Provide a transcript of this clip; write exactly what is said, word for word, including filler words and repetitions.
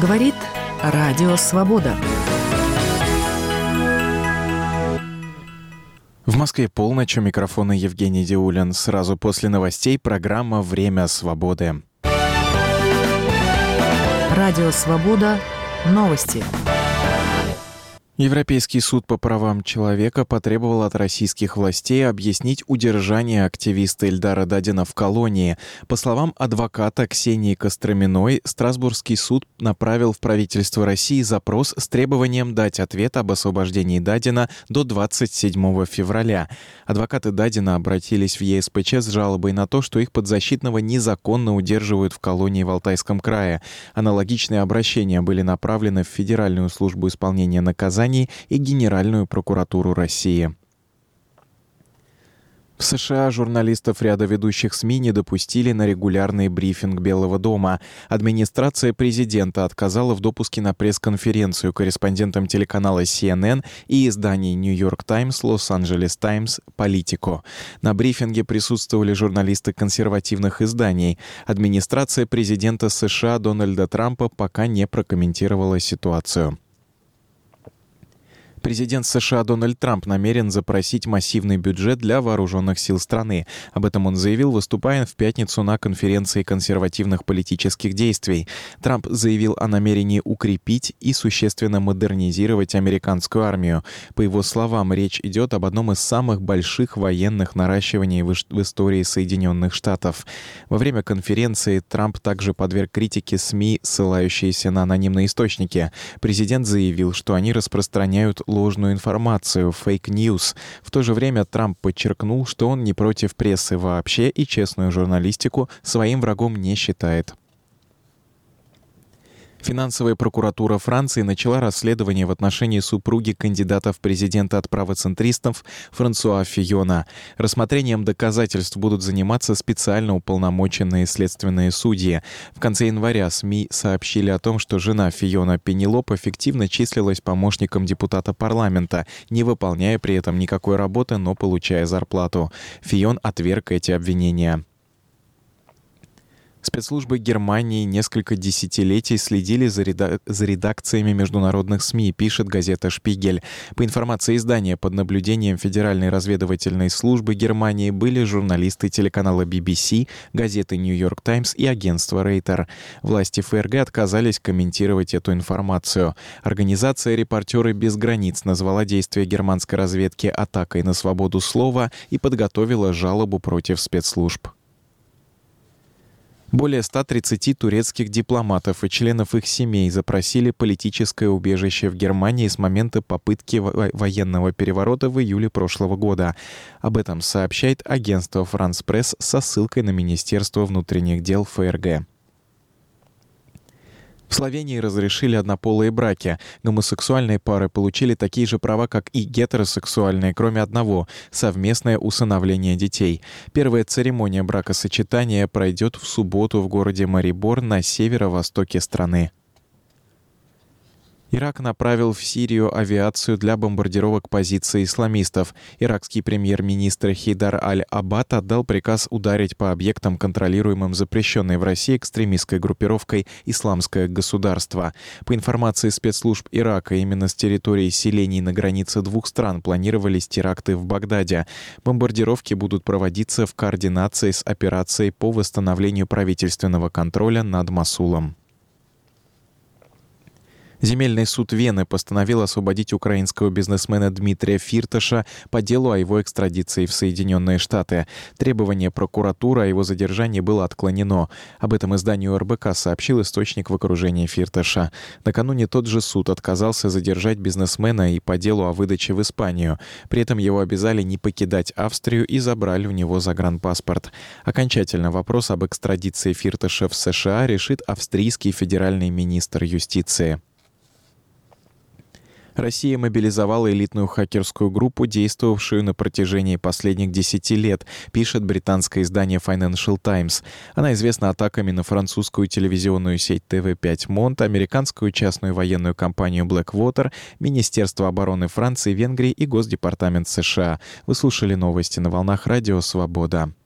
Говорит Радио Свобода. В Москве полночь, у микрофона Евгений Диулин. Сразу после новостей программа «Время свободы». Радио Свобода. Новости. Европейский суд по правам человека потребовал от российских властей объяснить удержание активиста Эльдара Дадина в колонии. По словам адвоката Ксении Костроминой, Страсбургский суд направил в правительство России запрос с требованием дать ответ об освобождении Дадина до двадцать седьмого февраля. Адвокаты Дадина обратились в е эс пэ че с жалобой на то, что их подзащитного незаконно удерживают в колонии в Алтайском крае. Аналогичные обращения были направлены в Федеральную службу исполнения наказаний и Генеральную прокуратуру России. В США журналистов ряда ведущих СМИ не допустили на регулярный брифинг Белого дома. Администрация президента отказала в допуске на пресс-конференцию корреспондентам телеканала си эн эн и изданий «Нью-Йорк Таймс», «Лос-Анджелес Таймс», «Политико». На брифинге присутствовали журналисты консервативных изданий. Администрация президента США Дональда Трампа пока не прокомментировала ситуацию. Президент США Дональд Трамп намерен запросить массивный бюджет для вооруженных сил страны. Об этом он заявил, выступая в пятницу на конференции консервативных политических действий. Трамп заявил о намерении укрепить и существенно модернизировать американскую армию. По его словам, речь идет об одном из самых больших военных наращиваний в истории Соединенных Штатов. Во время конференции Трамп также подверг критике СМИ, ссылающиеся на анонимные источники. Президент заявил, что они распространяют ложную информацию, фейк-ньюс. В то же время Трамп подчеркнул, что он не против прессы вообще и честную журналистику своим врагом не считает. Финансовая прокуратура Франции начала расследование в отношении супруги кандидата в президенты от правоцентристов Франсуа Фийона. Рассмотрением доказательств будут заниматься специально уполномоченные следственные судьи. В конце января СМИ сообщили о том, что жена Фийона Пенелоп эффективно числилась помощником депутата парламента, не выполняя при этом никакой работы, но получая зарплату. Фийон отверг эти обвинения. Спецслужбы Германии несколько десятилетий следили за, реда... за редакциями международных СМИ, пишет газета «Шпигель». По информации издания, под наблюдением Федеральной разведывательной службы Германии были журналисты телеканала би би си, газеты «Нью-Йорк Таймс» и агентства «Рейтер». Власти эф эр гэ отказались комментировать эту информацию. Организация «Репортеры без границ» назвала действия германской разведки атакой на свободу слова и подготовила жалобу против спецслужб. Более ста тридцати турецких дипломатов и членов их семей запросили политическое убежище в Германии с момента попытки во- военного переворота в июле прошлого года. Об этом сообщает агентство «Франс Пресс» со ссылкой на Министерство внутренних дел эф эр гэ. В Словении разрешили однополые браки. Гомосексуальные пары получили такие же права, как и гетеросексуальные, кроме одного – совместное усыновление детей. Первая церемония бракосочетания пройдет в субботу в городе Марибор на северо-востоке страны. Ирак направил в Сирию авиацию для бомбардировок позиций исламистов. Иракский премьер-министр Хейдар Аль-Абад отдал приказ ударить по объектам, контролируемым запрещенной в России экстремистской группировкой «Исламское государство». По информации спецслужб Ирака, именно с территории селений на границе двух стран планировались теракты в Багдаде. Бомбардировки будут проводиться в координации с операцией по восстановлению правительственного контроля над Мосулом. Земельный суд Вены постановил освободить украинского бизнесмена Дмитрия Фирташа по делу о его экстрадиции в Соединенные Штаты. Требование прокуратуры о его задержании было отклонено. Об этом изданию эр бэ ка сообщил источник в окружении Фирташа. Накануне тот же суд отказался задержать бизнесмена и по делу о выдаче в Испанию. При этом его обязали не покидать Австрию и забрали у него загранпаспорт. Окончательно вопрос об экстрадиции Фирташа в США решит австрийский федеральный министр юстиции. Россия мобилизовала элитную хакерскую группу, действовавшую на протяжении последних десяти лет, пишет британское издание Financial Times. Она известна атаками на французскую телевизионную сеть тэ вэ пять Монт, американскую частную военную компанию Blackwater, Министерство обороны Франции, Венгрии и Госдепартамент США. Вы слушали новости на волнах Радио Свобода.